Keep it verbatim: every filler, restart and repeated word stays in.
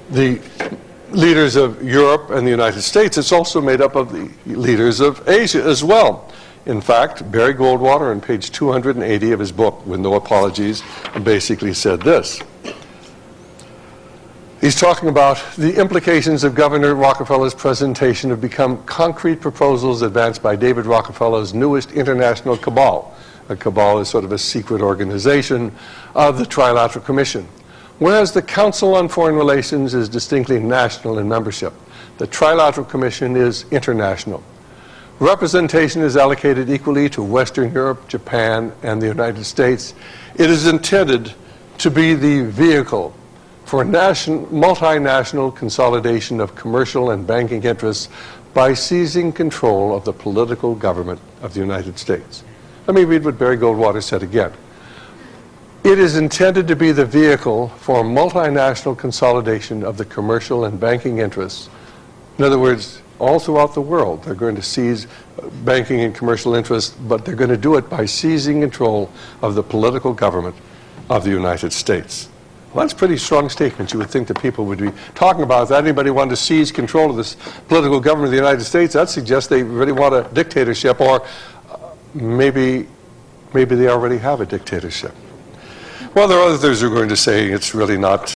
the leaders of Europe and the United States, it's also made up of the leaders of Asia as well. In fact, Barry Goldwater on page two hundred eighty of his book, With No Apologies, basically said this. He's talking about the implications of Governor Rockefeller's presentation have become concrete proposals advanced by David Rockefeller's newest international cabal. A cabal is sort of a secret organization of the Trilateral Commission. Whereas the Council on Foreign Relations is distinctly national in membership, the Trilateral Commission is international. Representation is allocated equally to Western Europe, Japan, and the United States. It is intended to be the vehicle for nation, multinational consolidation of commercial and banking interests by seizing control of the political government of the United States. Let me read what Barry Goldwater said again. It is intended to be the vehicle for multinational consolidation of the commercial and banking interests. In other words, all throughout the world, they're going to seize banking and commercial interests, but they're going to do it by seizing control of the political government of the United States. Well, that's a pretty strong statement. You would think that people would be talking about if anybody wanted to seize control of this political government of the United States. That suggests they really want a dictatorship, or maybe, maybe they already have a dictatorship. Well, there are others who are going to say it's really not